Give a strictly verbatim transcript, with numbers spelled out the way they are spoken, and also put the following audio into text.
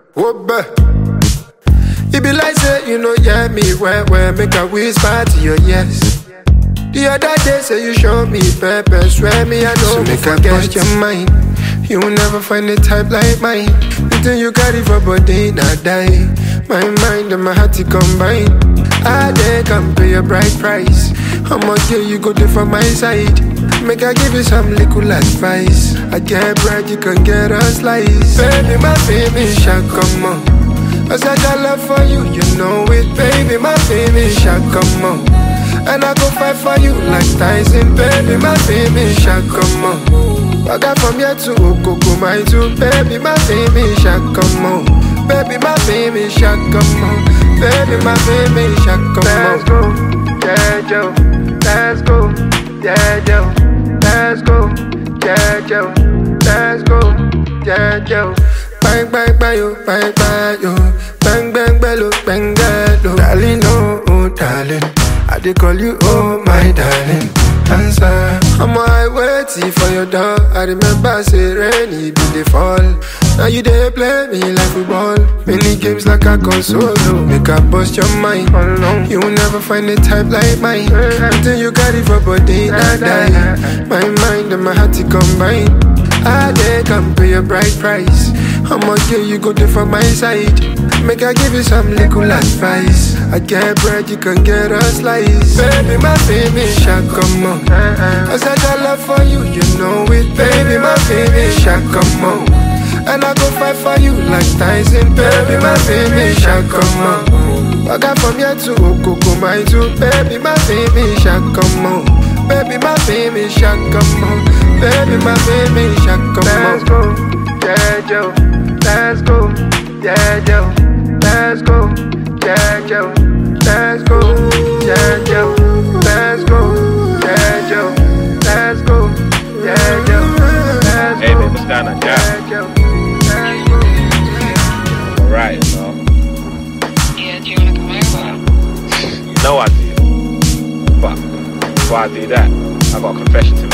Wobbe. It be like say you know yeah me where where make a whisper to your yes. The other day say you show me pepper, swear me I know. So make I bust your mind. You will never find a type like mine. Until you carry for body, not die. My mind and my heart to combine. I dare come pay a bright price. How much yeah you go do for my side? Make I give you some little advice. I get bread, you can get a slice. Baby, my baby, shall come on. Cause I got love for you, you know it. Baby, my baby, shall come on. And I go fight for you like Tyson. Baby, my baby, shall come on. I got from here to Okoko, my two. Baby, my baby, shall come on. Baby, my baby, shall come on. Baby, my baby, shall come on. Let's go, yeah, Joe. Let's go, yeah, Joe. Let's go, yeah, Joe. Let's go, yeah, Joe. Bang, bang, bang, yo, bang, bang, yo. Bang, bang, bang, yo, bang, bang, yo. Darling, oh, oh, darling. I dey call you, oh, my darling. Answer. I'm on my waiting for your door. I remember say rainy be the fall. Now you dey play me like football. Many games like a console. Make I bust your mind. You will never find a type like mine. Until you got it for body, not die. My mind and my heart to combine. I dare come pay a bright price. How much yeah you go do for my side? Make I give you some little advice. I get bread, you can get a slice. Baby, my baby, shall come on. Cause I got love for you, you know it. Baby, my baby, shall come on. And I go fight for you like Tyson. Baby, my baby, shall come on. I got from here to Okoko, my two. Baby, my baby, shall come on. Baby, my baby, shall come on. Baby, my baby, shall come on. Let's go, yeah, Joe. Let's go, yeah, Joe. Let's go, yeah, Joe. Let's go, yeah, Joe. Let's go, yeah, Joe. Let's go, yeah, Joe. Let's hey, baby, stand up, yeah. Joe. Alright, so. Yeah, do you wanna come over? No, I do. But before I do that, I got a confession to